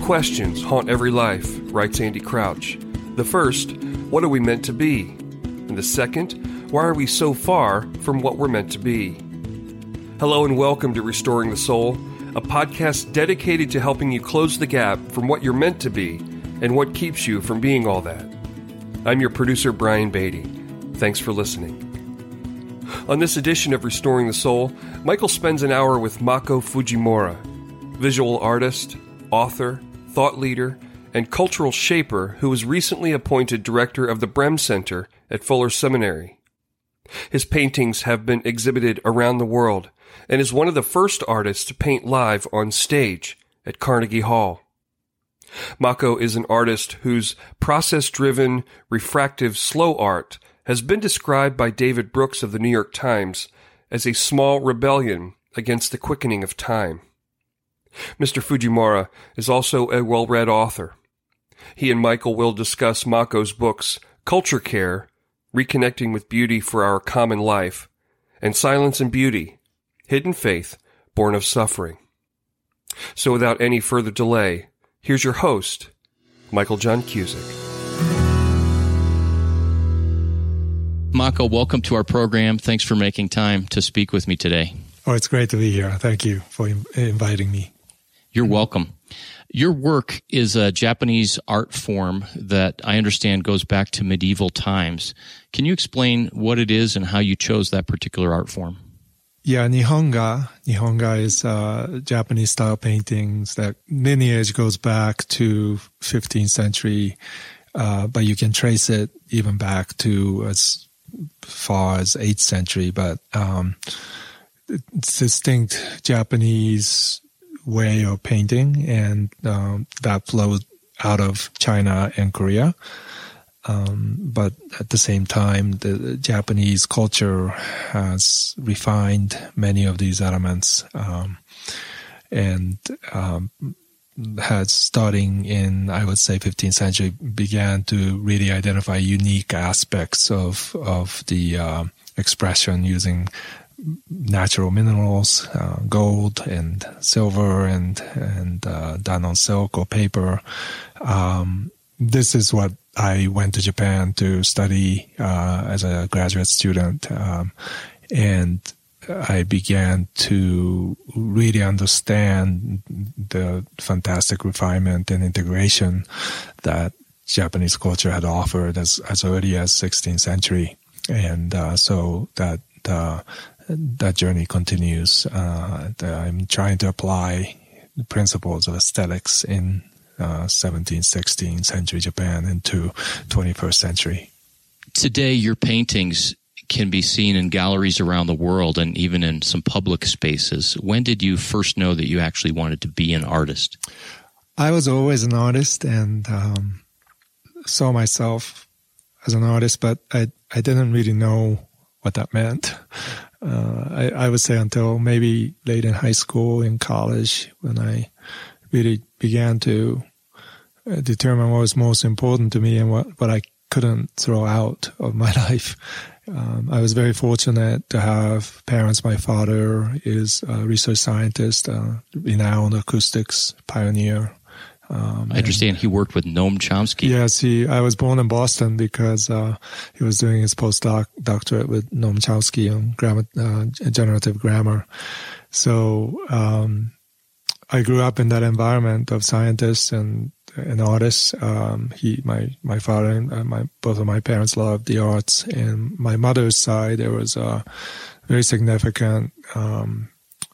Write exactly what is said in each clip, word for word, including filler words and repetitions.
questions haunt every life, writes Andy Crouch. The first, what are we meant to be? And the second, why are we so far from what we're meant to be? Hello and welcome to Restoring the Soul, a podcast dedicated to helping you close the gap from what you're meant to be and what keeps you from being all that. I'm your producer, Brian Beatty. Thanks for listening. On this edition of Restoring the Soul, Michael spends an hour with Mako Fujimura, visual artist, author, thought leader, and cultural shaper who was recently appointed director of the Brehm Center at Fuller Seminary. His paintings have been exhibited around the world and is one of the first artists to paint live on stage at Carnegie Hall. Mako is an artist whose process-driven, refractive, slow art has been described by David Brooks of the New York Times as a small rebellion against the quickening of time. Mister Fujimura is also a well-read author. He and Michael will discuss Mako's books Culture Care, Reconnecting with Beauty for Our Common Life, and Silence and Beauty, Hidden Faith, Born of Suffering. So without any further delay, here's your host, Michael John Cusick. Mako, welcome to our program. Thanks for making time to speak with me today. Oh, it's great to be here. Thank you for inviting me. You're welcome. Your work is a Japanese art form that I understand goes back to medieval times. Can you explain what it is and how you chose that particular art form? Yeah, Nihonga. Nihonga is uh, Japanese-style paintings that lineage goes back to fifteenth century, uh, but you can trace it even back to as far as eighth century. But um, it's distinct Japanese way of painting, and um, that flowed out of China and Korea. Um, but at the same time, the Japanese culture has refined many of these elements, um, and um, has, starting in, I would say, fifteenth century, began to really identify unique aspects of of the uh, expression using natural minerals, uh, gold and silver, and and uh, done on silk or paper. Um, this is what I went to Japan to study uh, as a graduate student, um, and I began to really understand the fantastic refinement and integration that Japanese culture had offered as as early as sixteenth century, and uh, so that. Uh, That journey continues. Uh, I'm trying to apply the principles of aesthetics in uh, seventeenth, sixteenth century Japan into twenty-first century. Today, your paintings can be seen in galleries around the world and even in some public spaces. When did you first know that you actually wanted to be an artist? I was always an artist and um, saw myself as an artist, but I, I didn't really know what that meant. Uh, I, I would say until maybe late in high school, in college, when I really began to uh, determine what was most important to me and what, what I couldn't throw out of my life. Um, I was very fortunate to have parents. My father is a research scientist, a renowned acoustics pioneer. Um, I understand and, he worked with Noam Chomsky. Yes, he. I was born in Boston because uh, he was doing his postdoc doctorate with Noam Chomsky on grammar, uh, generative grammar. So um, I grew up in that environment of scientists and and artists. Um, he, my my father, and uh, my both of my parents loved the arts. And my mother's side, there was a very significant um,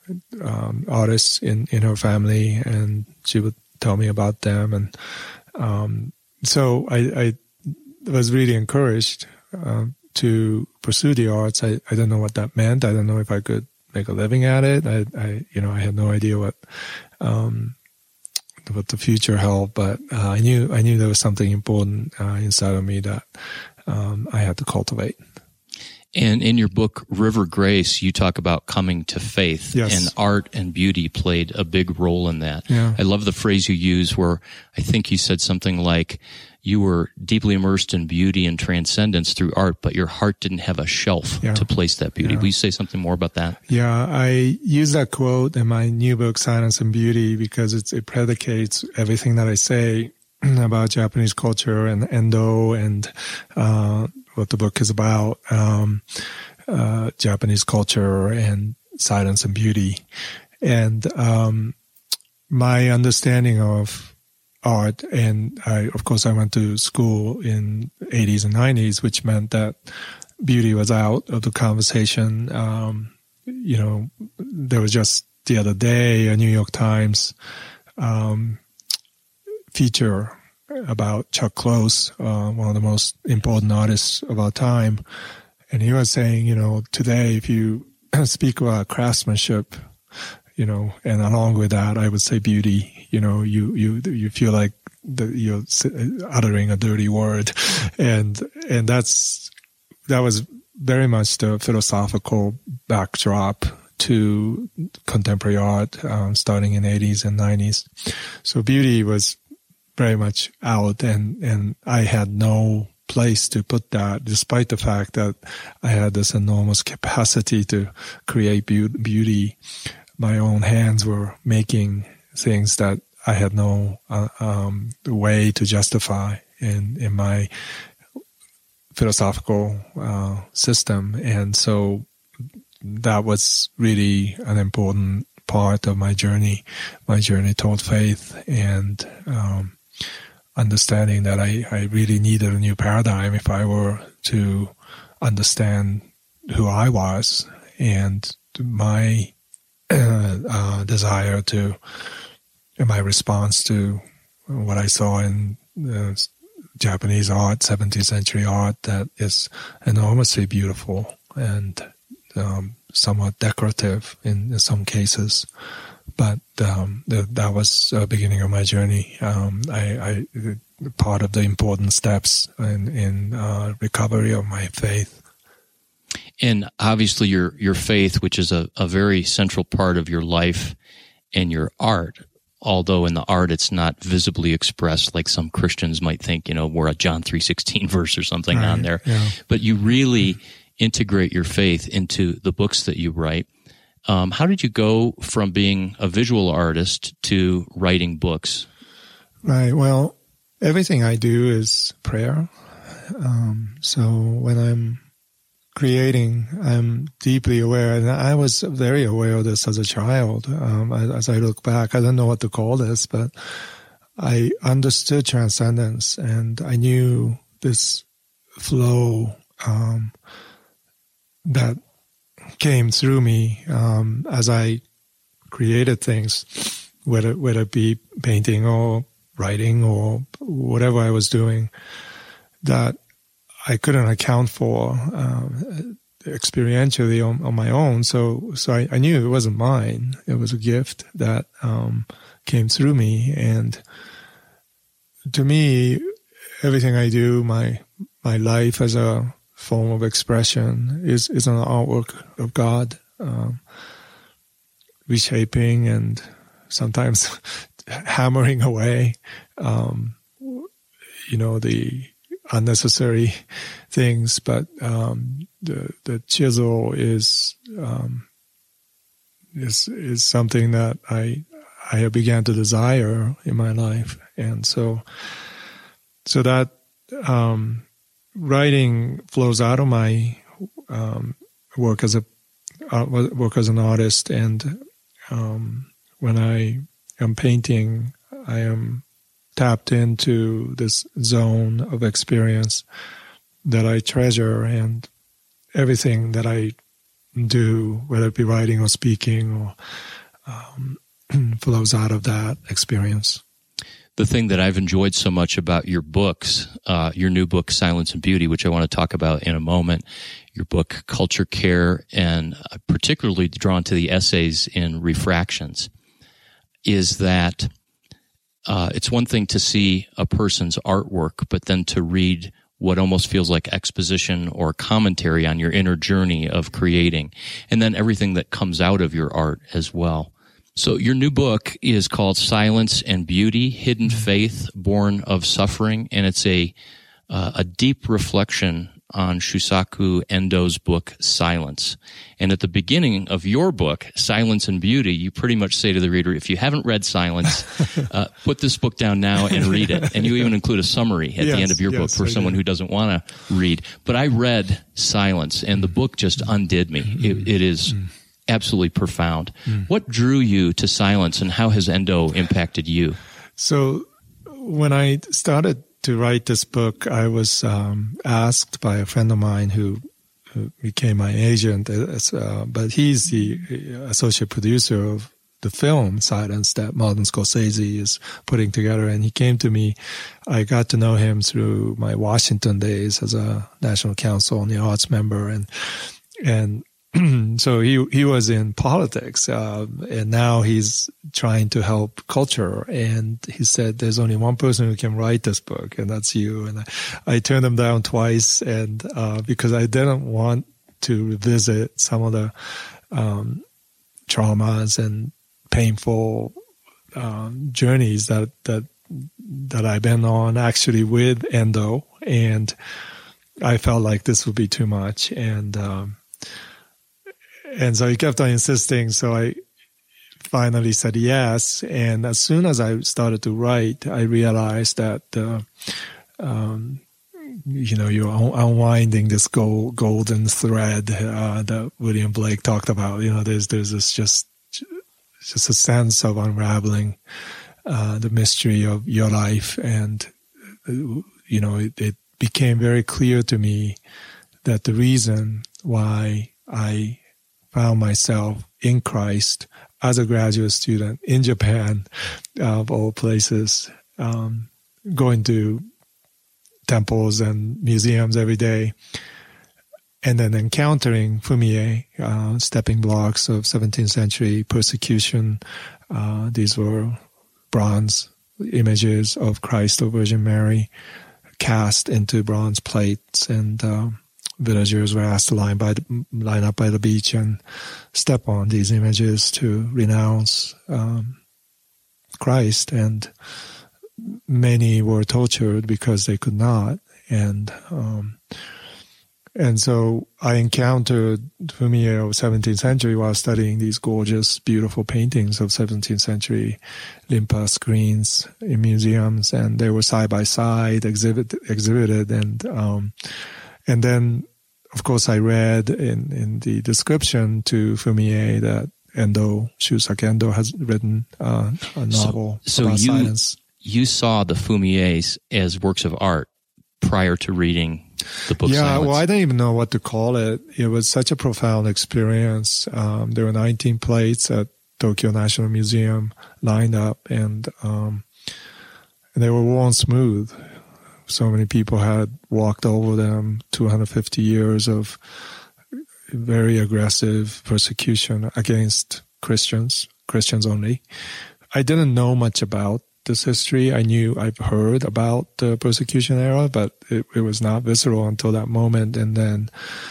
um, artists in in her family, and she would tell me about them. And um, so I, I was really encouraged uh, to pursue the arts. I, I didn't know what that meant. I didn't know if I could make a living at it. I, I you know, I had no idea what um, what the future held, but uh, I knew I knew there was something important uh, inside of me that um, I had to cultivate. And in your book, River Grace, you talk about coming to faith, yes. and art and beauty played a big role in that. Yeah. I love the phrase you use where I think you said something like, you were deeply immersed in beauty and transcendence through art, but your heart didn't have a shelf yeah. to place that beauty. Yeah. Will you say something more about that? Yeah, I use that quote in my new book, Silence and Beauty, because it's, it predicates everything that I say about Japanese culture and Endo and uh, what the book is about, um, uh, Japanese culture and silence and beauty. And um, my understanding of art, and I, of course, I went to school in eighties and nineties, which meant that beauty was out of the conversation. Um, you know, there was just the other day a New York Times um, feature about Chuck Close, uh, one of the most important artists of our time, and he was saying, you know, today if you speak about craftsmanship, you know, and along with that, I would say beauty. You know, you you you feel like the, you're uttering a dirty word, and and that's that was very much the philosophical backdrop to contemporary art, um, starting in eighties and nineties. So beauty was very much out, and and I had no place to put that, despite the fact that I had this enormous capacity to create be- beauty. My own hands were making things that I had no uh, um, way to justify in in my philosophical uh, system, and so that was really an important part of my journey, my journey toward faith, and um, understanding that I, I really needed a new paradigm if I were to understand who I was and my uh, uh, desire to, my response to what I saw in uh, Japanese art, seventeenth century art, that is enormously beautiful and um, somewhat decorative in, in some cases. But um, the, that was the beginning of my journey. Um, I, I part of the important steps in, in uh, recovery of my faith. And obviously your your faith, which is a, a very central part of your life and your art, although in the art it's not visibly expressed like some Christians might think, you know, we're a John three sixteen verse or something right, on there. Yeah. But you really integrate your faith into the books that you write. Um, how did you go from being a visual artist to writing books? Right. Well, everything I do is prayer. Um, so when I'm creating, I'm deeply aware, and I was very aware of this as a child. Um, as I look back, I don't know what to call this, but I understood transcendence, and I knew this flow um, that came through me um, as I created things, whether whether it be painting or writing or whatever I was doing, that I couldn't account for um, experientially on, on my own. So so I, I knew it wasn't mine. It was a gift that um, came through me. And to me, everything I do, my my life as a form of expression is, is an artwork of God, um, reshaping and sometimes hammering away, um, you know, the unnecessary things, but um, the the chisel is um, is is something that I I began to desire in my life, and so so that um, writing flows out of my um, work as a uh, work as an artist, and um, when I am painting, I am tapped into this zone of experience that I treasure, and everything that I do, whether it be writing or speaking, or um, flows out of that experience. The thing that I've enjoyed so much about your books, uh, your new book, Silence and Beauty, which I want to talk about in a moment, your book, Culture Care, and particularly drawn to the essays in Refractions, is that Uh, it's one thing to see a person's artwork, but then to read what almost feels like exposition or commentary on your inner journey of creating, and then everything that comes out of your art as well. So your new book is called Silence and Beauty, Hidden Faith Born of Suffering, and it's a uh, a deep reflection on Shusaku Endo's book, Silence. And at the beginning of your book, Silence and Beauty, you pretty much say to the reader, if you haven't read Silence, uh, put this book down now and read it. And you even include a summary at yes, the end of your yes, book for I someone did. Who doesn't want to read. But I read Silence, and the book just undid me. It, it is absolutely profound. Mm. What drew you to Silence, and how has Endo impacted you? So when I started to write this book, I was um, asked by a friend of mine who, who became my agent, uh, but he's the associate producer of the film Silence that Martin Scorsese is putting together. And he came to me. I got to know him through my Washington days as a National Council on the Arts member. And and so he he was in politics, uh, and now he's trying to help culture. And he said, "There's only one person who can write this book, and that's you." And I, I turned him down twice, and uh, because I didn't want to revisit some of the um, traumas and painful um, journeys that that that I've been on, actually with Endo, and I felt like this would be too much, and. Um, And so he kept on insisting, so I finally said yes. And as soon as I started to write, I realized that, uh, um, you know, you're unwinding this gold, golden thread uh, that William Blake talked about. You know, there's there's this just just a sense of unraveling uh, the mystery of your life, and you know, it, it became very clear to me that the reason why I found myself in Christ as a graduate student in Japan, uh, of all places, um, going to temples and museums every day, and then encountering Fumie, uh, stepping blocks of seventeenth century persecution. Uh, these were bronze images of Christ or Virgin Mary cast into bronze plates, and uh, villagers were asked to line by the, line up by the beach and step on these images to renounce um, Christ, and many were tortured because they could not. And um, and so I encountered Fumie of seventeenth century while studying these gorgeous, beautiful paintings of seventeenth century Rimpa screens in museums, and they were side by side exhibit, exhibited, and um, And then, of course, I read in, in the description to Fumie that Endo, Shusaku Endo, has written uh, a novel so, so about you, silence. You saw the Fumies as works of art prior to reading the book Yeah, Silence. well, I didn't even know what to call it. It was such a profound experience. Um, there were nineteen plates at Tokyo National Museum lined up, and, um, and they were worn smooth. So many people had walked over them, two hundred fifty years of very aggressive persecution against Christians, Christians only. I didn't know much about this history. I knew, I've heard about the persecution era, but it, it was not visceral until that moment. And then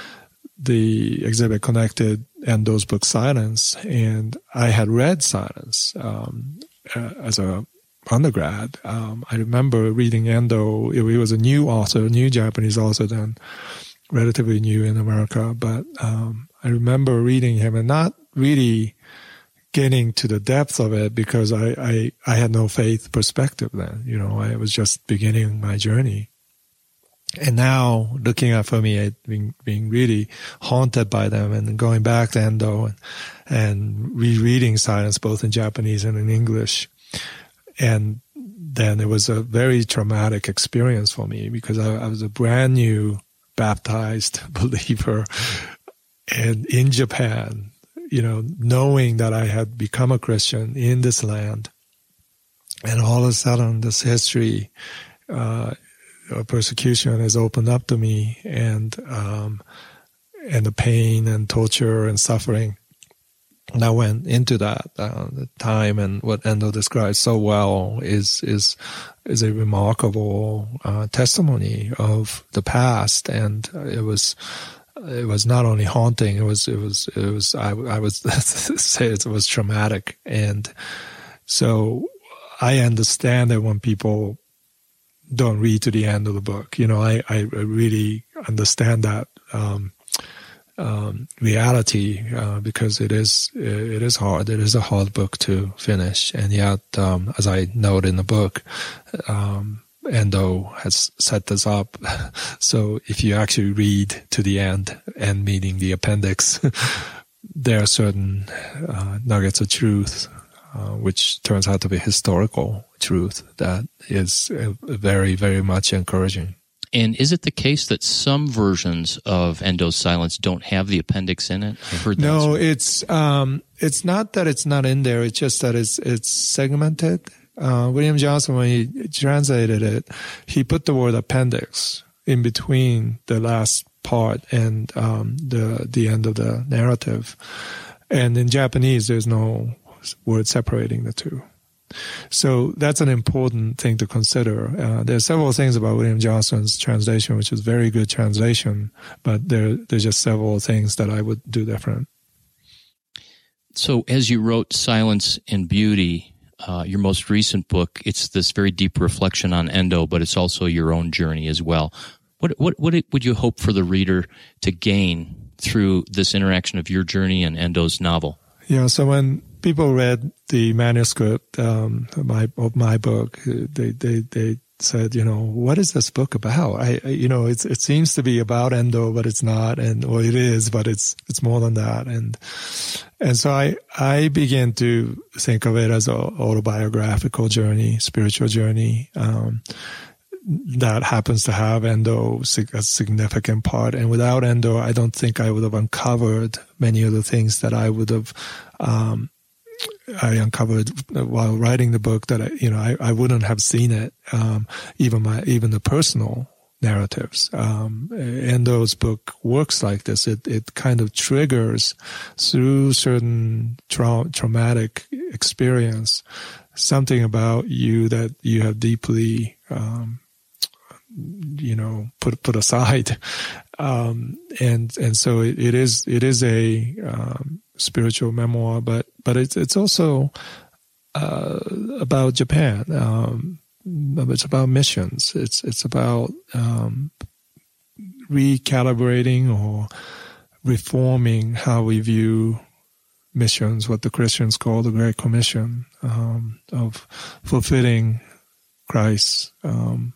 the exhibit connected Endo's book Silence, and I had read Silence um, as a undergrad. Um, I remember reading Endo. He was a new author, new Japanese author then, relatively new in America. But um, I remember reading him and not really getting to the depth of it because I, I, I had no faith perspective then. You know, I was just beginning my journey. And now looking at Fumie, being, being really haunted by them, and going back to Endo and, and rereading Silence both in Japanese and in English. And then it was a very traumatic experience for me because I, I was a brand new baptized believer, and in Japan, you know, knowing that I had become a Christian in this land, and all of a sudden this history uh, of persecution has opened up to me, and um, and the pain and torture and suffering that went into that uh, the time, and what Endo describes so well is is is a remarkable uh, testimony of the past, and it was it was not only haunting, it was it was it was I, I would say it was traumatic, and so I understand that when people don't read to the end of the book, you know, I I really understand that. Um, Um, reality, uh, because it is it is hard. It is a hard book to finish, and yet, um, as I note in the book, um, Endo has set this up. So if you actually read to the end, end meaning the appendix, there are certain uh, nuggets of truth, uh, which turns out to be historical truth that is uh, very, very much encouraging. And is it the case that some versions of Endo's Silence don't have the appendix in it? I heard that. No, it's um, it's not that it's not in there. It's just that it's it's segmented. Uh, William Johnson, when he translated it, he put the word appendix in between the last part and um, the the end of the narrative. And in Japanese, there's no word separating the two. So that's an important thing to consider. Uh, there are several things about William Johnson's translation, which is very good translation, but there there's just several things that I would do different. So as you wrote Silence and Beauty, uh, your most recent book, it's this very deep reflection on Endo, but it's also your own journey as well. What what what would you hope for the reader to gain through this interaction of your journey and Endo's novel? Yeah, so when people read the manuscript um, of my of my book, they they they said, you know, what is this book about? I, I you know, it's it seems to be about Endo, but it's not, and well, it is, but it's it's more than that, and and so I I began to think of it as an autobiographical journey, spiritual journey. Um, that happens to have Endo a significant part. And without Endo, I don't think I would have uncovered many of the things that I would have, um, I uncovered while writing the book that I, you know, I, I wouldn't have seen it. Um, even my, even the personal narratives. Um, Endo's book works like this. It, it kind of triggers through certain tra- traumatic experience, something about you that you have deeply, um, you know, put put aside, um, and and so it, it is it is a um, spiritual memoir, but but it's it's also uh, about Japan. Um, it's about missions. It's it's about um, recalibrating or reforming how we view missions, what the Christians call the Great Commission, um, of fulfilling Christ's um,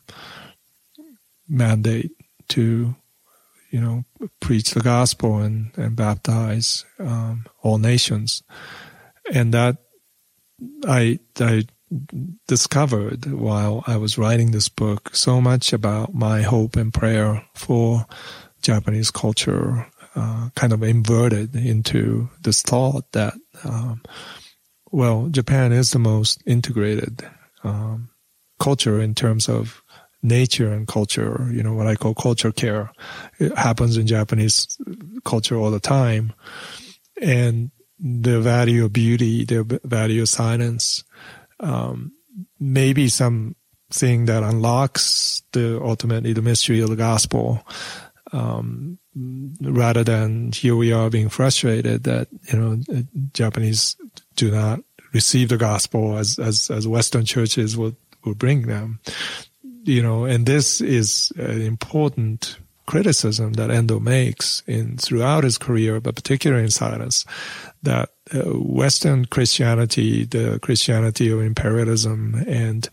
mandate to, you know, preach the gospel and, and baptize um, all nations. And that I, I discovered while I was writing this book so much about my hope and prayer for Japanese culture, uh, kind of inverted into this thought that, um, well, Japan is the most integrated um, culture in terms of nature and culture, you know, what I call culture care. It happens in Japanese culture all the time. And the value of beauty, the value of silence, um, maybe something that unlocks the ultimately the mystery of the gospel, um, rather than here we are being frustrated that, you know, Japanese do not receive the gospel as, as, as Western churches would, would bring them. You know, and this is an important criticism that Endo makes in throughout his career, but particularly in Silence, that uh, Western Christianity, the Christianity of imperialism, and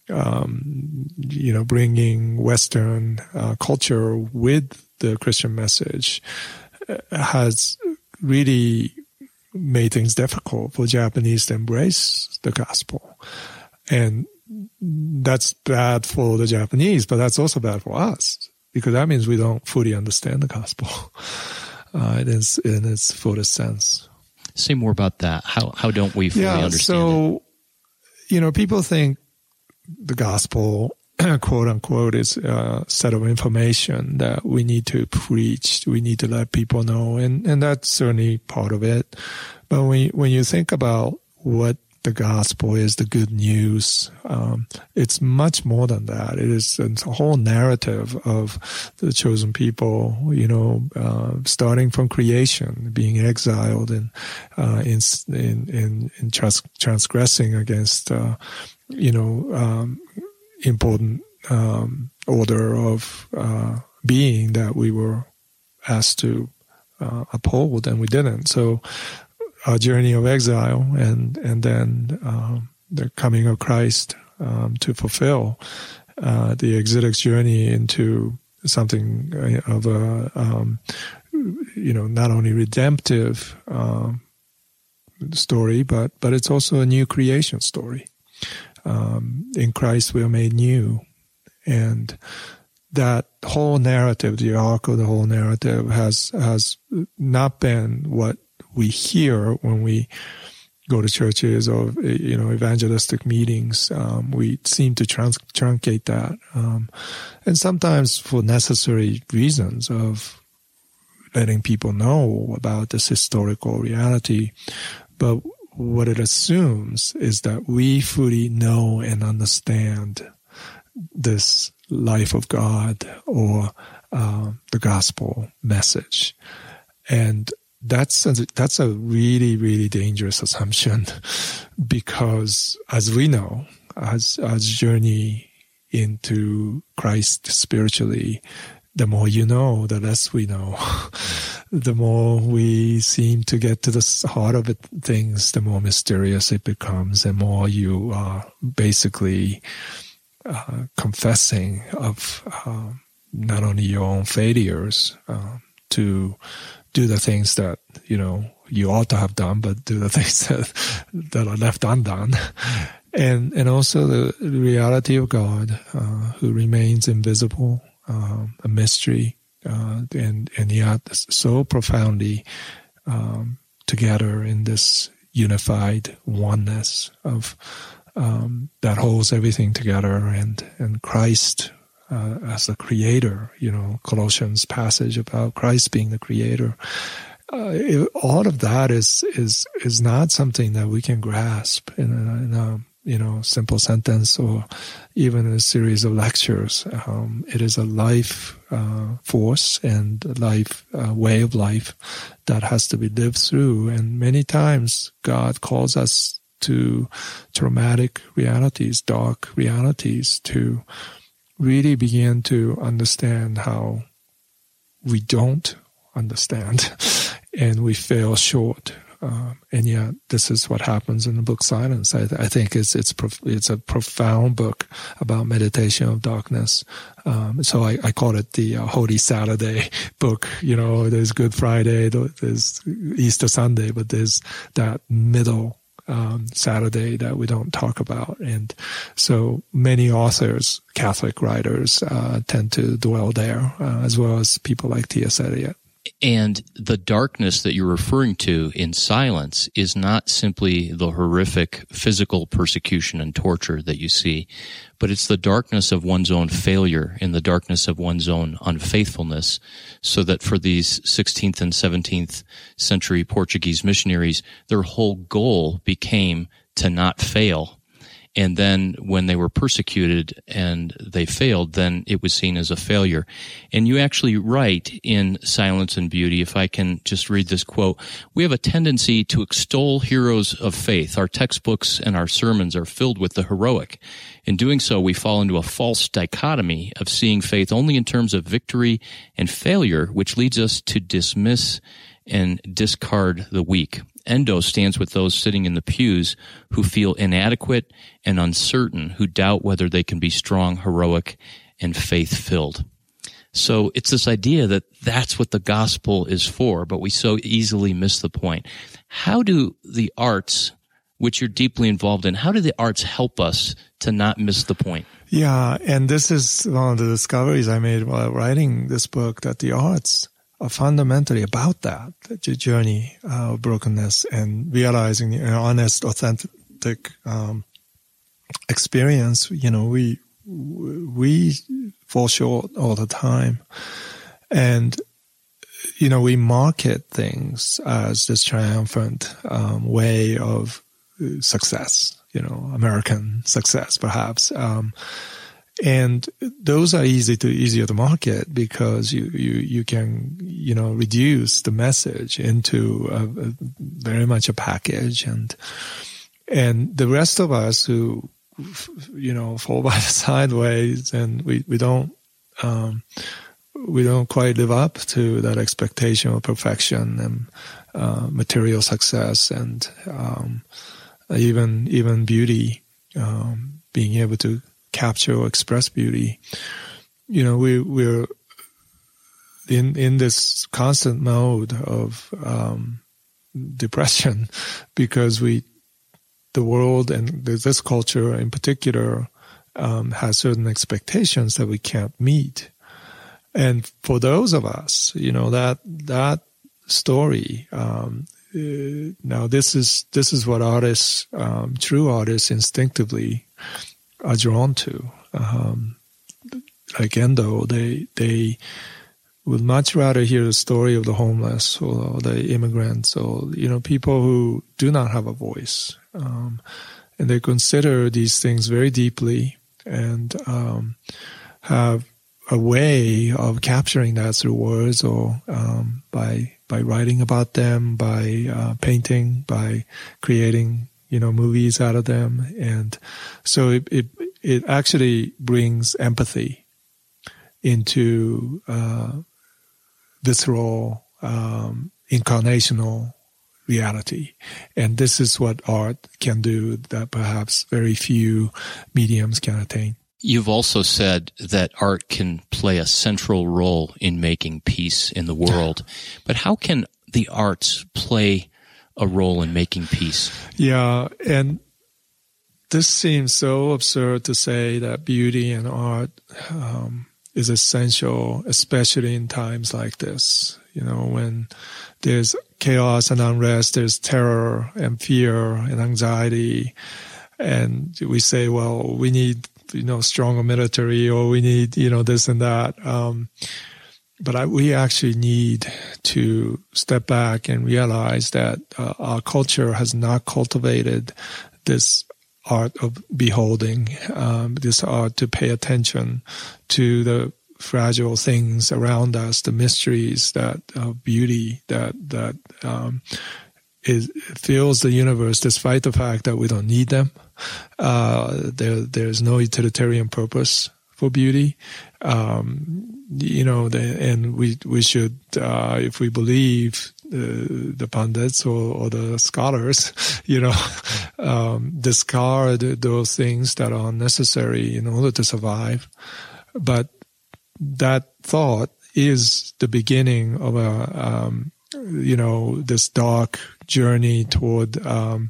um, you know, bringing Western uh, culture with the Christian message, uh, has really made things difficult for Japanese to embrace the gospel, and that's bad for the Japanese, but that's also bad for us, because that means we don't fully understand the gospel uh, in, its, in its fullest sense. Say more about that. How how don't we fully yeah, understand so, it? You know, people think the gospel, quote unquote, is a set of information that we need to preach, we need to let people know, and, and that's certainly part of it. But when you, when you think about what the gospel is, the good news, um, it's much more than that. It is a whole narrative of the chosen people, you know, uh, starting from creation, being exiled and uh, in, in, in, in trans- transgressing against, uh, you know, um, important um, order of uh, being that we were asked to uh, uphold, and we didn't. So our journey of exile, and and then um, the coming of Christ um, to fulfill uh, the exodus journey into something of a um, you know, not only redemptive um, story, but but it's also a new creation story. Um, in Christ we are made new, and that whole narrative, the arc of the whole narrative, has has not been what we hear when we go to churches or, you know, evangelistic meetings. Um, we seem to trans- truncate that, um, and sometimes for necessary reasons of letting people know about this historical reality. But what it assumes is that we fully know and understand this life of God or uh, the gospel message, and That's a, that's a really, really dangerous assumption, because as we know, as as journey into Christ spiritually, the more you know, the less we know. The more we seem to get to the heart of it, things, the more mysterious it becomes, and more you are basically uh, confessing of uh, not only your own failures uh, to do the things that, you know, you ought to have done, but do the things that, that are left undone. And and also the reality of God, uh, who remains invisible, um, a mystery, uh, and, and yet so profoundly um, together in this unified oneness of um, that holds everything together, and, and Christ Uh, as the creator, you know, Colossians passage about Christ being the creator. Uh, it, all of that is is is not something that we can grasp in a, in a you know simple sentence or even in a series of lectures. Um, it is a life uh, force and a life uh, way of life that has to be lived through. And many times God calls us to traumatic realities, dark realities, to really begin to understand how we don't understand and we fail short. Uh, and yet this is what happens in the book Silence. I, I think it's it's prof- it's a profound book about meditation of darkness. Um, so I, I call it the uh, Holy Saturday book. You know, there's Good Friday, there's Easter Sunday, but there's that middle Um, Saturday that we don't talk about. And so many authors, Catholic writers, uh, tend to dwell there, uh, as well as people like T S Eliot. And the darkness that you're referring to in Silence is not simply the horrific physical persecution and torture that you see, but it's the darkness of one's own failure and the darkness of one's own unfaithfulness, so that for these sixteenth and seventeenth century Portuguese missionaries, their whole goal became to not fail. And then when they were persecuted and they failed, then it was seen as a failure. And you actually write in Silence and Beauty, if I can just read this quote, "We have a tendency to extol heroes of faith. Our textbooks and our sermons are filled with the heroic. In doing so, we fall into a false dichotomy of seeing faith only in terms of victory and failure, which leads us to dismiss and discard the weak. Endo stands with those sitting in the pews who feel inadequate and uncertain, who doubt whether they can be strong, heroic, and faith-filled." So it's this idea that that's what the gospel is for, but we so easily miss the point. How do the arts, which you're deeply involved in, how do the arts help us to not miss the point? Yeah, and this is one of the discoveries I made while writing this book, that the arts are fundamentally about that, the journey uh, of brokenness and realizing an honest, authentic um, experience. You know, we we fall short all the time, and you know, we market things as this triumphant um, way of success, you know, American success, perhaps. Um, and those are easy to easier to market because you, you, you can, you know, reduce the message into a, a very much a package. And, and the rest of us who, you know, fall by the sideways and we, we don't, um, we don't quite live up to that expectation of perfection and uh, material success and um, even even beauty, um, being able to capture or express beauty. You know, we we're in in this constant mode of um, depression because we the world and this culture in particular um, has certain expectations that we can't meet. And for those of us, you know, that, that story, um, uh, now this is, this is what artists, um, true artists instinctively are drawn to. Um, like Endo, they, they would much rather hear the story of the homeless or the immigrants or, you know, people who do not have a voice. Um, and they consider these things very deeply and, um, have a way of capturing that through words or um, by by writing about them, by uh, painting, by creating, you know, movies out of them, and so it it, it actually brings empathy into uh, visceral, um, incarnational reality, and this is what art can do that perhaps very few mediums can attain. You've also said that art can play a central role in making peace in the world. But how can the arts play a role in making peace? Yeah, and this seems so absurd to say that beauty and art um, is essential, especially in times like this. You know, when there's chaos and unrest, there's terror and fear and anxiety. And we say, well, we need you know, stronger military, or we need, you know, this and that. Um, but I, we actually need to step back and realize that uh, our culture has not cultivated this art of beholding, um, this art to pay attention to the fragile things around us, the mysteries that of beauty that that um, is fills the universe, despite the fact that we don't need them. Uh, there, there's no utilitarian purpose for beauty. Um, you know, the, and we, we should, uh, if we believe uh, the pundits or, or the scholars, you know, um, discard those things that are unnecessary in order to survive. But that thought is the beginning of a, um, you know, this dark journey toward, um,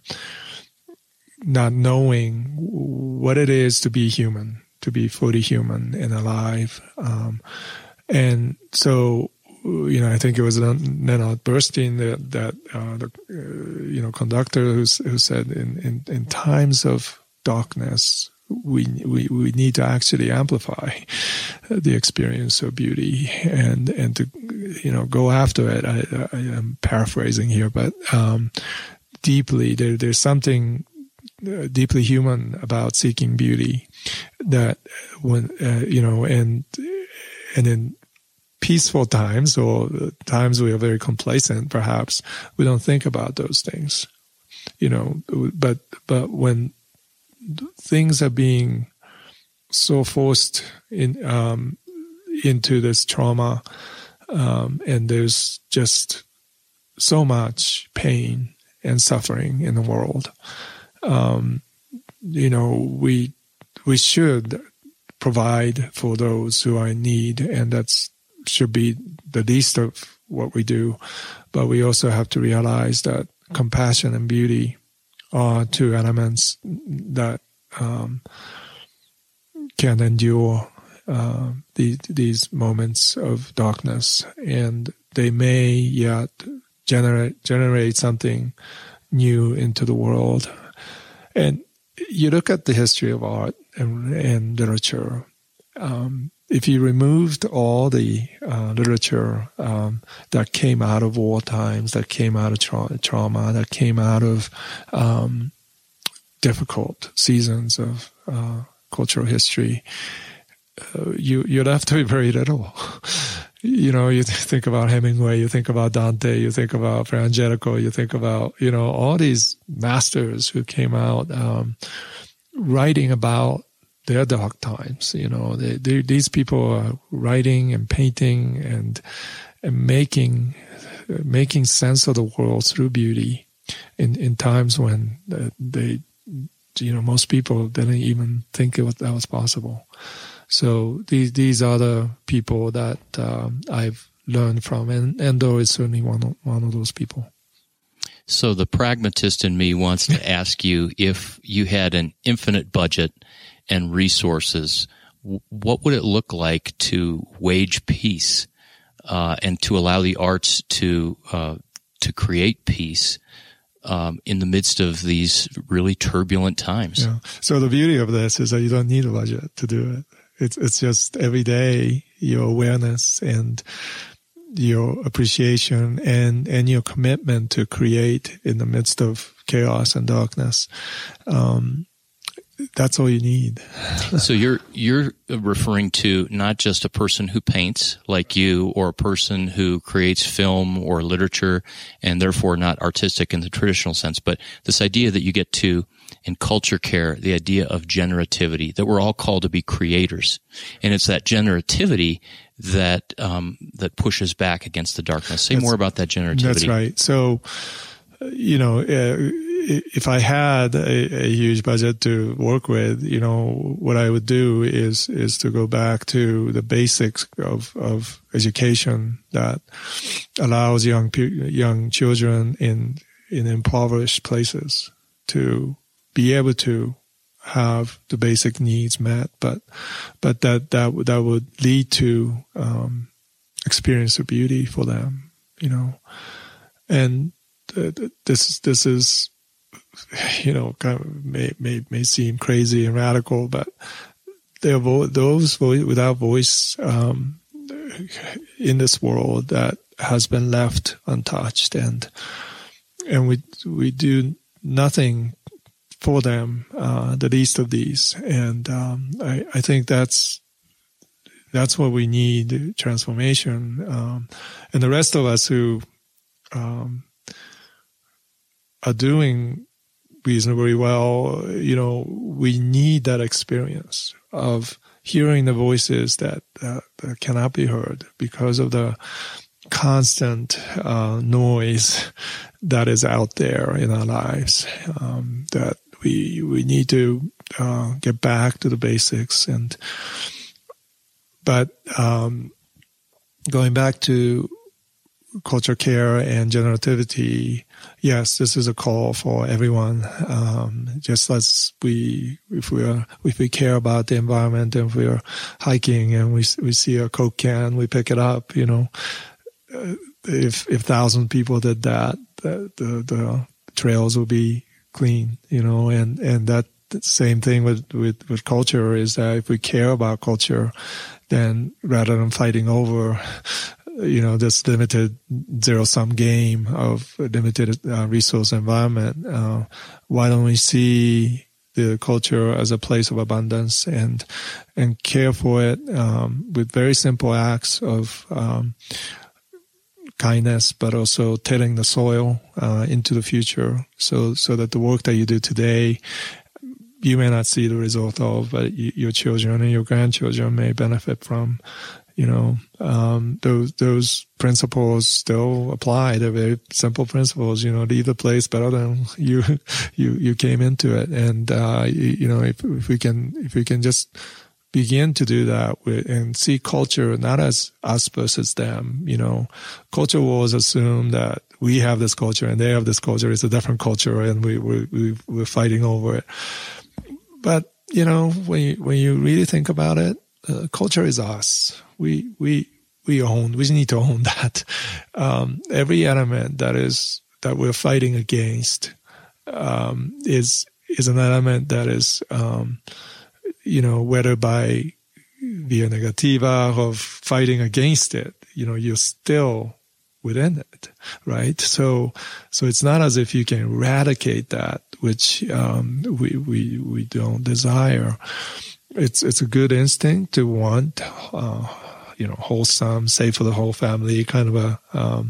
not knowing what it is to be human, to be fully human and alive. Um, and so, you know, I think it was Leonard Bernstein that, that uh, the, uh, you know, conductor who's, who said in, in, in times of darkness, we, we, we need to actually amplify the experience of beauty and, and to, you know, go after it. I, I am paraphrasing here, but, um, deeply, there, there's something Uh, deeply human about seeking beauty that when uh, you know and and in peaceful times or times we are very complacent, perhaps we don't think about those things, you know, but but when things are being so forced in um into this trauma um and there's just so much pain and suffering in the world. Um, you know, we we should provide for those who are in need, and that's should be the least of what we do. But we also have to realize that compassion and beauty are two elements that um, can endure uh, these these moments of darkness, and they may yet generate generate something new into the world. And you look at the history of art and, and literature, um, if you removed all the uh, literature um, that came out of war times, that came out of tra- trauma, that came out of um, difficult seasons of uh, cultural history, uh, you, you're left with very little. You know, you think about Hemingway, you think about Dante, you think about Fra Angelico, you think about, you know, all these masters who came out um, writing about their dark times. You know, they, they, these people are writing and painting and and making making sense of the world through beauty in, in times when uh, they, you know, most people didn't even think it was, that was possible. So these these are the people that um, I've learned from, and Endo is certainly one of, one of those people. So the pragmatist in me wants to ask you, if you had an infinite budget and resources, what would it look like to wage peace uh, and to allow the arts to uh, to create peace um, in the midst of these really turbulent times? Yeah. So the beauty of this is that you don't need a budget to do it. It's it's just every day your awareness and your appreciation and, and your commitment to create in the midst of chaos and darkness. Um, that's all you need. So you're you're referring to not just a person who paints like you, or a person who creates film or literature and therefore not artistic in the traditional sense, but this idea that you get to, in culture care, the idea of generativity, that we're all called to be creators. And it's that generativity that um, that pushes back against the darkness. Say that's, more about that generativity. That's right. So, you know, uh, if I had a, a huge budget to work with, you know, what I would do is is to go back to the basics of, of education that allows young young children in in impoverished places to be able to have the basic needs met, but but that that that would lead to um, experience of beauty for them, you know, and th- th- this this is, you know, kind of may may may seem crazy and radical, but there vo- those vo- without voice um, in this world that has been left untouched, and and we we do nothing for them, uh, the least of these. And um, I, I think that's that's what we need, transformation. Um, and the rest of us who um, are doing reasonably well, you know, we need that experience of hearing the voices that, uh, that cannot be heard because of the constant uh, noise that is out there in our lives, um, that we we need to uh, get back to the basics. And but um, going back to culture care and generativity, yes, this is a call for everyone. Um, just as we, if we are, if we care about the environment, and if we are hiking and we we see a Coke can, we pick it up. You know, uh, if if thousand people did that, the, the the trails will be clean. You know, and and that same thing with with with culture is that if we care about culture, then rather than fighting over, you know, this limited zero-sum game of a limited uh, resource environment, uh, why don't we see the culture as a place of abundance and and care for it um, with very simple acts of um, kindness, but also tilling the soil uh, into the future, so so that the work that you do today, you may not see the result of, but you, your children and your grandchildren may benefit from. You know, um, those those principles still apply. They're very simple principles. You know, leave the place better than you you you came into it. And uh, you, you know, if if we can if we can just begin to do that with, and see culture not as us versus them. You know, culture wars assume that we have this culture and they have this culture. It's a different culture, and we we, we we're fighting over it. But you know, when you, when you really think about it, uh, culture is us. We we we own. We need to own that. Um, every element that is that we're fighting against um, is is an element that is, um, you know, whether by via negativa, of fighting against it, you know, you're still within it, right? So, so it's not as if you can eradicate that, which um, we we we don't desire. It's it's a good instinct to want, uh, you know, wholesome, safe for the whole family, kind of a. Um,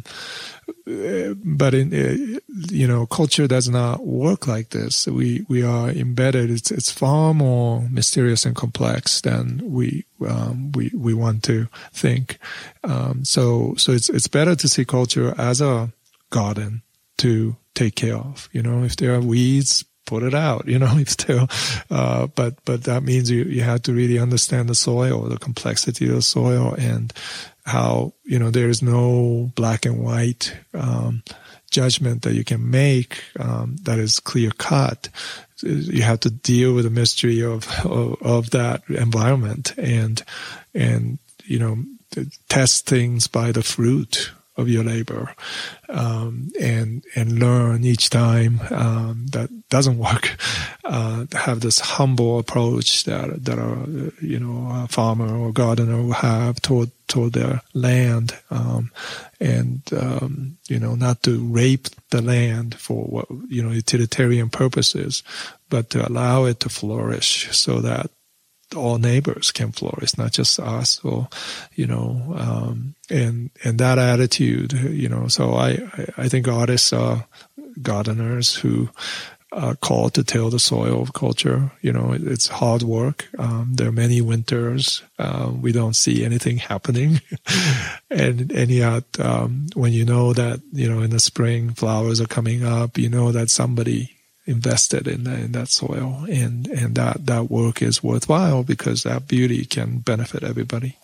but in uh, you know, culture does not work like this. We we are embedded. It's it's far more mysterious and complex than we um, we we want to think. Um, so so it's it's better to see culture as a garden to take care of. You know, if there are weeds, put it out, you know, if still, uh, but, but that means you, you have to really understand the soil, the complexity of the soil, and how, you know, there is no black and white, um, judgment that you can make, um, that is clear cut. You have to deal with the mystery of, of, of that environment and, and, you know, test things by the fruit of your labor, um, and, and learn each time, um, that doesn't work, uh, have this humble approach that, that a, you know, a farmer or gardener will have toward, toward their land, um, and, um, you know, not to rape the land for what, you know, utilitarian purposes, but to allow it to flourish so that all neighbors can flourish, not just us, or, you know, um, and, and that attitude, you know, so I, I think artists are gardeners who are called to till the soil of culture. You know, it's hard work. Um, there are many winters. Uh, we don't see anything happening. and, and yet, um, when you know that, you know, in the spring flowers are coming up, you know that somebody invested in, in that soil, and, and that, that work is worthwhile because that beauty can benefit everybody.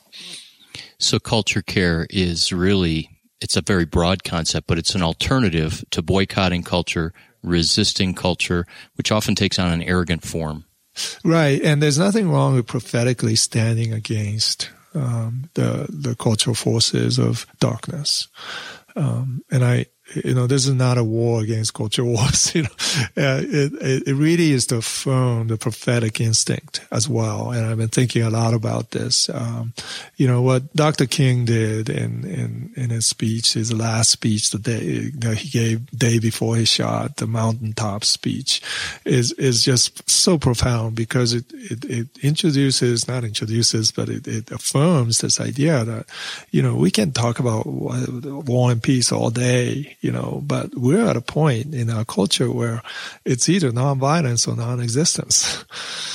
So culture care is really, it's a very broad concept, but it's an alternative to boycotting culture, resisting culture, which often takes on an arrogant form. Right. And there's nothing wrong with prophetically standing against um, the, the cultural forces of darkness. Um, and I, You know, this is not a war against culture wars. You know, uh, it it really is to affirm the prophetic instinct as well. And I've been thinking a lot about this. Um, you know, what Doctor King did in in in his speech, his last speech, the day that he gave day before he shot, the mountaintop speech, is is just so profound because it it, it introduces, not introduces, but it, it affirms this idea that, you know, we can talk about war and peace all day. You know, but we're at a point in our culture where it's either nonviolence or non-existence.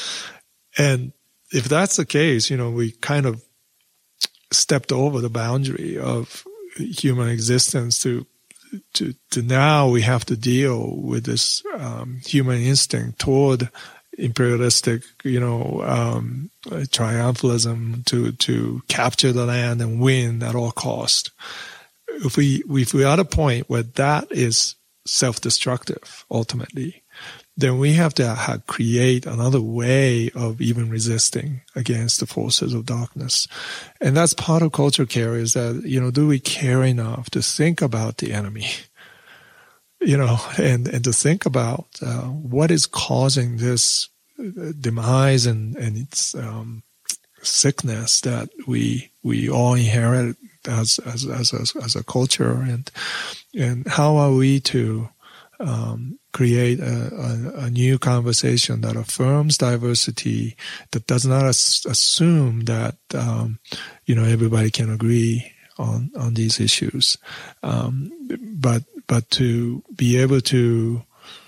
And if that's the case, you know, we kind of stepped over the boundary of human existence to to, to now we have to deal with this um, human instinct toward imperialistic, you know, um, triumphalism to to capture the land and win at all cost. If we if we are at a point where that is self-destructive, ultimately, then we have to ha- create another way of even resisting against the forces of darkness. And that's part of culture care, is that, you know, do we care enough to think about the enemy? You know, and, and to think about uh, what is causing this demise and, and its um, sickness that we we all inherit as as as a, as a culture, and and how are we to um, create a, a, a new conversation that affirms diversity, that does not as, assume that um, you know everybody can agree on on these issues, um, but but to be able to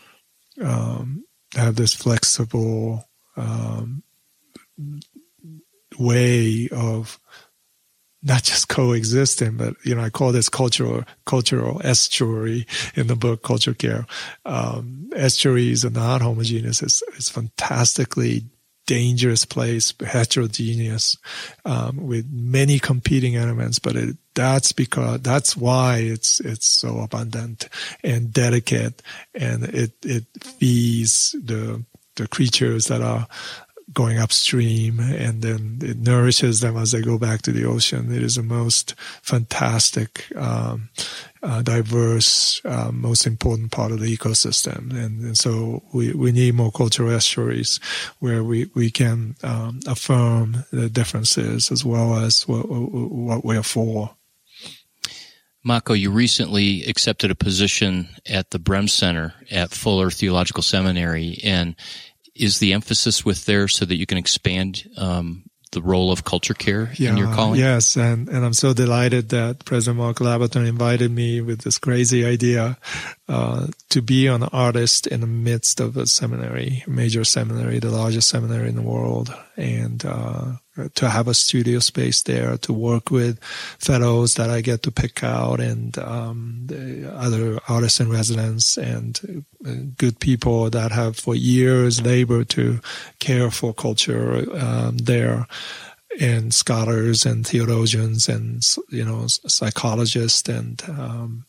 um, have this flexible um, way of not just coexisting, but, you know, I call this cultural, cultural estuary in the book, Culture Care. Um, estuaries are not homogeneous. It's, it's fantastically dangerous place, heterogeneous, um, with many competing elements, but it, that's because, that's why it's, it's so abundant and delicate, and it, it feeds the, the creatures that are going upstream, and then it nourishes them as they go back to the ocean. It is the most fantastic, um, uh, diverse, uh, most important part of the ecosystem. And, and so we, we need more cultural estuaries where we, we can um, affirm the differences as well as what, what we're for. Mako, you recently accepted a position at the Brehm Center at Fuller Theological Seminary, and is the emphasis with there so that you can expand um, the role of culture care yeah, in your calling? Yes, and, and I'm so delighted that President Mark Labaton invited me with this crazy idea uh, to be an artist in the midst of a seminary, a major seminary, the largest seminary in the world, and uh, to have a studio space there to work with fellows that I get to pick out, and um, the other artists in residence, and uh, good people that have for years labored to care for culture um, there, and scholars and theologians and, you know, psychologists. And um,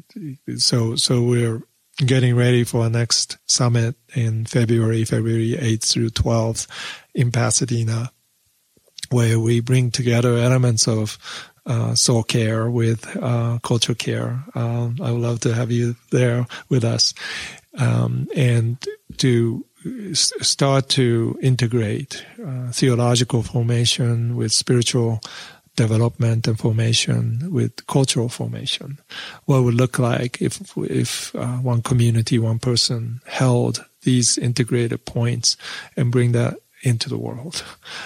so so we're getting ready for our next summit in February, February eighth through twelfth in Pasadena, where we bring together elements of uh, soul care with uh, culture care. Um, I would love to have you there with us, um, and to start to integrate uh, theological formation with spiritual development and formation with cultural formation. What would look like if if uh, one community, one person held these integrated points and bring that into the world.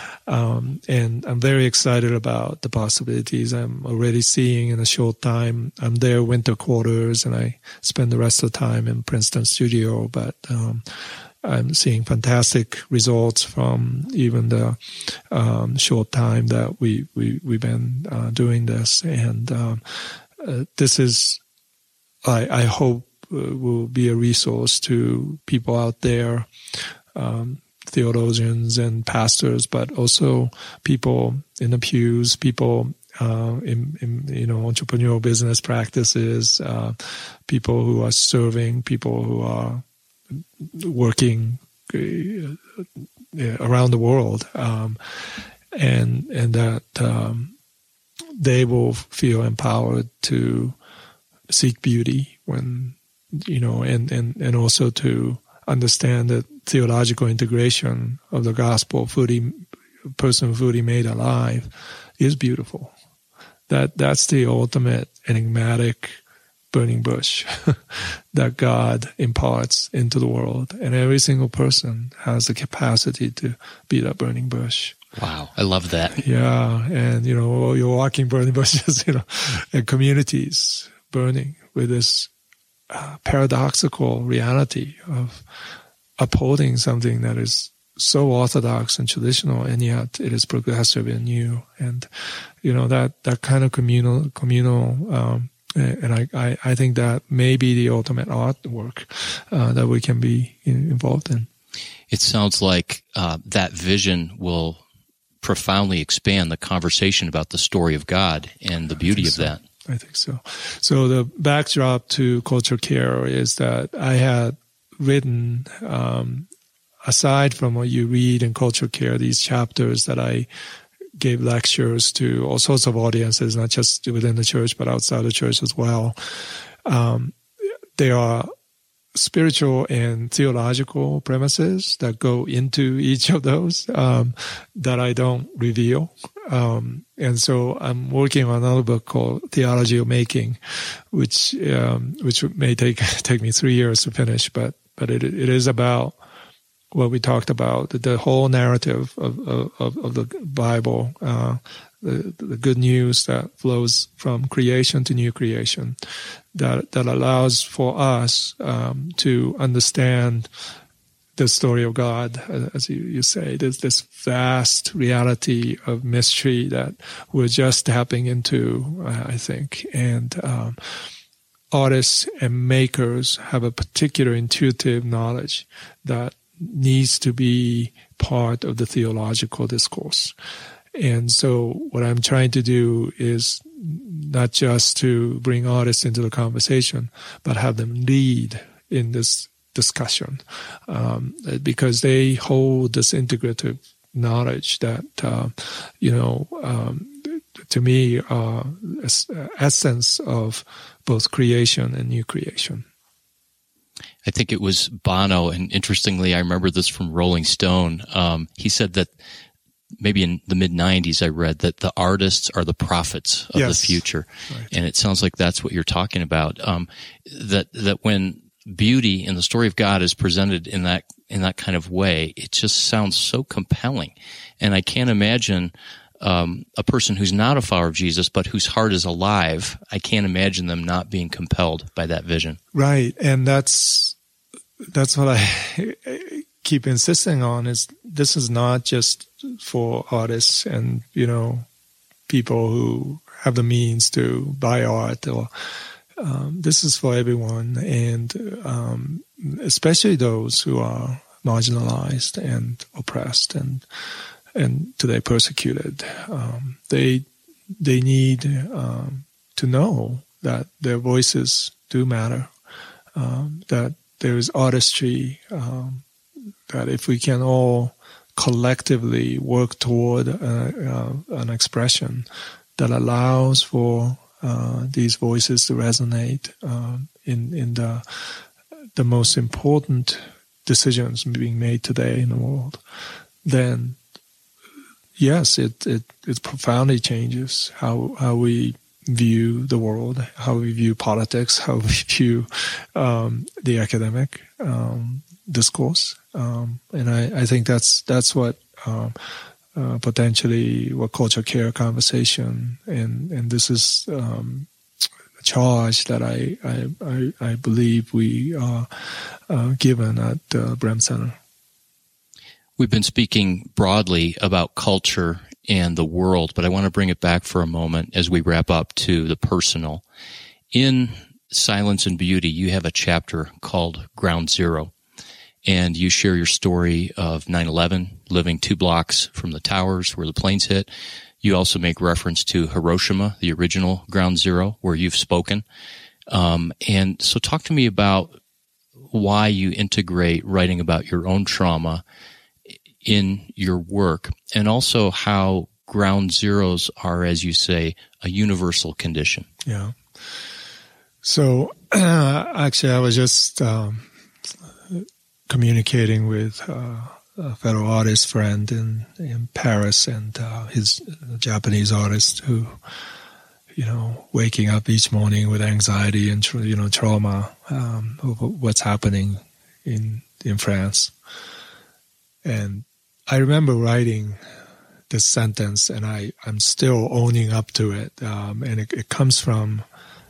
Um, and I'm very excited about the possibilities I'm already seeing in a short time. I'm there winter quarters, and I spend the rest of the time in Princeton studio, but um, I'm seeing fantastic results from even the um, short time that we, we, we've been uh, doing this. And um, uh, this is, I, I hope, uh, will be a resource to people out there, um, theologians and pastors, but also people in the pews, people uh, in, in, you know, entrepreneurial business practices, uh, people who are serving, people who are working uh, around the world, um, and and that um, they will feel empowered to seek beauty when, you know, and, and, and also to understand that theological integration of the gospel, fully, person fully made alive, is beautiful. That that's the ultimate enigmatic burning bush that God imparts into the world, and every single person has the capacity to be that burning bush. Wow, I love that. Yeah, and you know, you're walking burning bushes, you know, and communities burning with this uh, paradoxical reality of upholding something that is so orthodox and traditional, and yet it is progressive and new. And you know, that that kind of communal communal. Um, And I, I, I think that may be the ultimate artwork uh, that we can be in, involved in. It sounds like uh, that vision will profoundly expand the conversation about the story of God and the beauty of so. that. I think so. So the backdrop to culture care is that I had written, um, aside from what you read in culture care, these chapters that I gave lectures to all sorts of audiences, not just within the church, but outside the church as well. Um, there are spiritual and theological premises that go into each of those um, that I don't reveal. Um, and so I'm working on another book called Theology of Making, which um, which may take take me three years to finish, but but it it is about what we talked about, the whole narrative of, of, of the Bible, uh, the, the good news that flows from creation to new creation, that, that allows for us um, to understand the story of God, as you, you say. There's this vast reality of mystery that we're just tapping into, uh, I think. And um, artists and makers have a particular intuitive knowledge that needs to be part of the theological discourse. And so what I'm trying to do is not just to bring artists into the conversation, but have them lead in this discussion, um, because they hold this integrative knowledge that, uh, you know, um, to me, uh, essence of both creation and new creation. I think it was Bono, and interestingly, I remember this from Rolling Stone. Um, he said that maybe in the mid nineties, I read that the artists are the prophets of yes. the future. Right. And it sounds like that's what you're talking about. Um, that, that when beauty in the story of God is presented in that, in that kind of way, it just sounds so compelling. And I can't imagine, um, a person who's not a follower of Jesus, but whose heart is alive. I can't imagine them not being compelled by that vision. Right. And that's, that's what I keep insisting on, is this is not just for artists and, you know, people who have the means to buy art, or um, this is for everyone, and um, especially those who are marginalized and oppressed and and today persecuted. Um, they they need um, to know that their voices do matter, um, that there is artistry, um, that if we can all collectively work toward uh, uh, an expression that allows for uh, these voices to resonate uh, in in the the most important decisions being made today in the world, then yes, it it, it profoundly changes how how we view the world, how we view politics, how we view um, the academic um, discourse. Um, and I, I think that's that's what um, uh, potentially what culture care conversation, and and this is um, a charge that I I, I, I believe we are uh, given at the Brehm Center. We've been speaking broadly about culture and the world, but I want to bring it back for a moment as we wrap up to the personal. In Silence and Beauty, you have a chapter called Ground Zero. And you share your story of nine eleven, living two blocks from the towers where the planes hit. You also make reference to Hiroshima, the original Ground Zero, where you've spoken. Um, and so talk to me about why you integrate writing about your own trauma in your work, and also how ground zeros are, as you say, a universal condition. Yeah. So uh, actually, I was just um, communicating with uh, a fellow artist friend in, in Paris, and uh, his Japanese artist who, you know, waking up each morning with anxiety and, you know, trauma um, of what's happening in in France. And I remember writing this sentence, and I, I'm still owning up to it. Um, and it, it comes from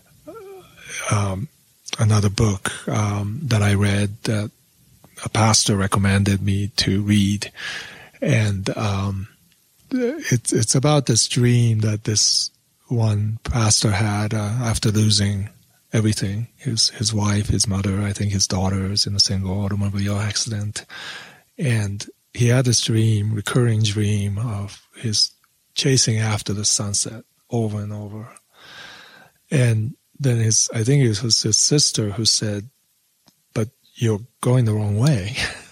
um, another book um, that I read that a pastor recommended me to read. And um, it's it's about this dream that this one pastor had uh, after losing everything, his his wife, his mother, I think his daughters in a single automobile accident. And he had this dream, recurring dream of his chasing after the sunset over and over. And then his, I think it was his sister who said, but you're going the wrong way.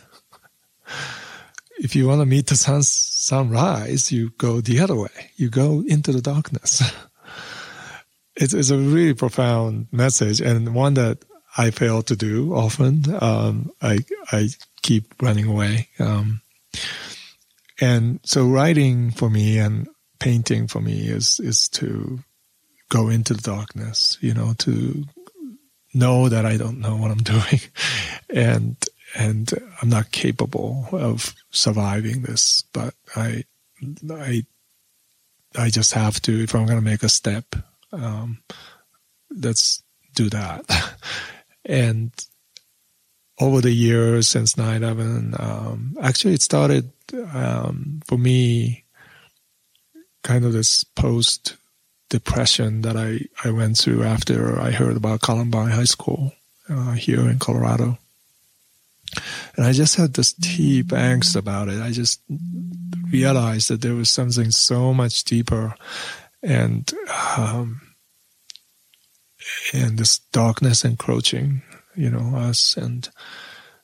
If you want to meet the sun, sunrise, you go the other way. You go into the darkness. It's, it's a really profound message, and one that I fail to do often. Um, I, I keep running away. Um, and so writing for me and painting for me is, is to go into the darkness, you know, to know that I don't know what I'm doing, and, and I'm not capable of surviving this, but I, I, I just have to, if I'm going to make a step, um, let's do that. And over the years since nine eleven, um, actually it started um, for me kind of this post-depression that I, I went through after I heard about Columbine High School uh, here in Colorado. And I just had this deep angst about it. I just realized that there was something so much deeper, and um, and this darkness encroaching, you know, us. And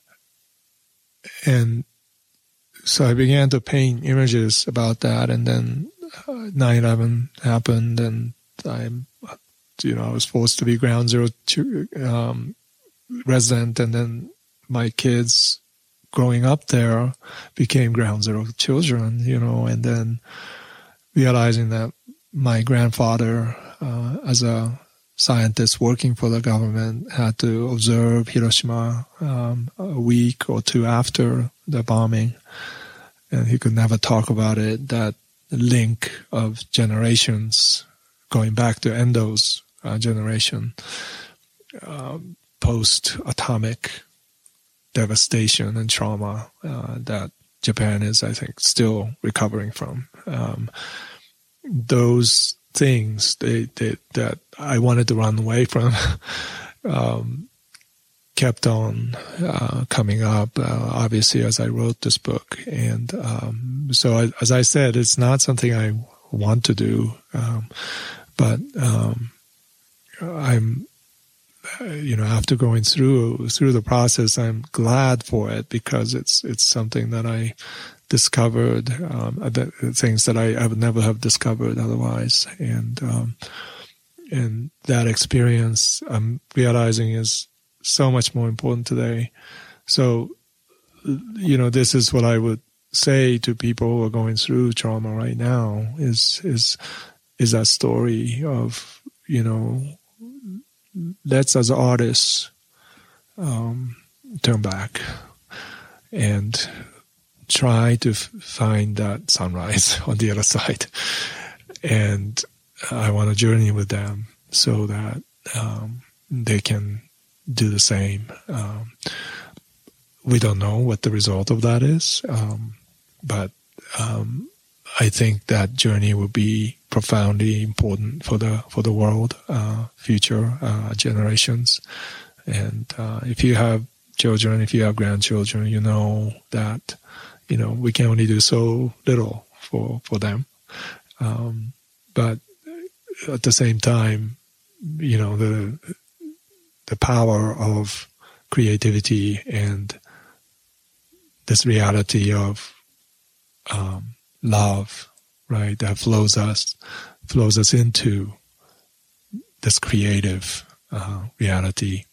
and so I began to paint images about that, and then uh, nine eleven happened, and I'm, you know, I was forced to be ground zero um, resident, and then my kids growing up there became ground zero children, you know, and then realizing that my grandfather, uh, as a scientist working for the government, had to observe Hiroshima um, a week or two after the bombing, and he could never talk about it, that link of generations going back to Endo's uh, generation, um, post-atomic devastation and trauma uh, that Japan is, I think, still recovering from. Um, those things they, they, that I wanted to run away from um, kept on uh, coming up, uh, obviously, as I wrote this book. And um, so, I, as I said, it's not something I want to do, um, but um, I'm, you know, after going through through the process, I'm glad for it, because it's it's something that I discovered, um, that, things that I, I would never have discovered otherwise, and um, and that experience I'm realizing is so much more important today. So, you know, this is what I would say to people who are going through trauma right now: is is is that story of, you know, let's as artists um, turn back and try to f- find that sunrise on the other side. And I want to journey with them so that um, they can do the same. Um, we don't know what the result of that is, um, but um, I think that journey will be profoundly important for the for the world, uh, future uh, generations. And uh, if you have children, if you have grandchildren, you know that, you know, we can only do so little for for them. Um, but at the same time, you know, the the power of creativity and this reality of um, love, right, that flows us flows us into this creative uh, reality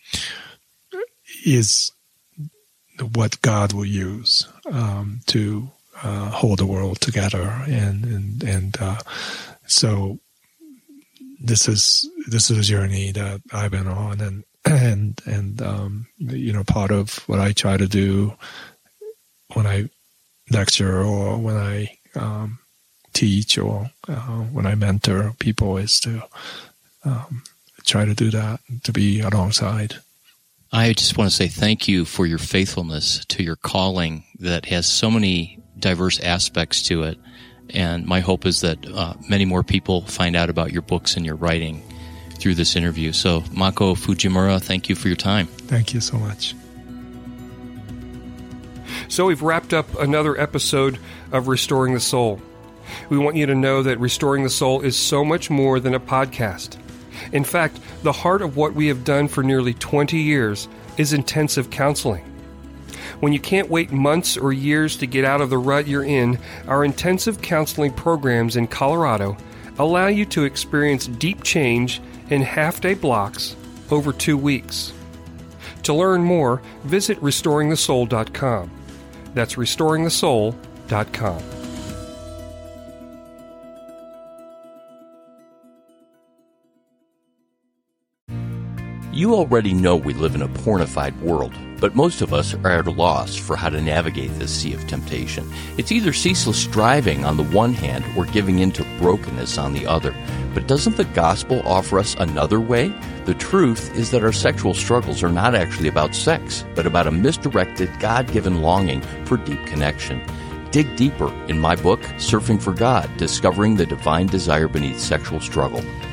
is what God will use um, to uh, hold the world together, and and and uh, so this is this is a journey that I've been on, and and and um, you know, part of what I try to do when I lecture or when I um, teach or uh, when I mentor people is to um, try to do that, to be alongside. I just want to say thank you for your faithfulness to your calling that has so many diverse aspects to it. And my hope is that uh, many more people find out about your books and your writing through this interview. So, Mako Fujimura, thank you for your time. Thank you so much. So we've wrapped up another episode of Restoring the Soul. We want you to know that Restoring the Soul is so much more than a podcast. In fact, the heart of what we have done for nearly twenty years is intensive counseling. When you can't wait months or years to get out of the rut you're in, our intensive counseling programs in Colorado allow you to experience deep change in half-day blocks over two weeks. To learn more, visit restoring the soul dot com. That's restoring the soul dot com. You already know we live in a pornified world, but most of us are at a loss for how to navigate this sea of temptation. It's either ceaseless striving on the one hand or giving in to brokenness on the other. But doesn't the gospel offer us another way? The truth is that our sexual struggles are not actually about sex, but about a misdirected, God-given longing for deep connection. Dig deeper in my book, Surfing for God, Discovering the Divine Desire Beneath Sexual Struggle.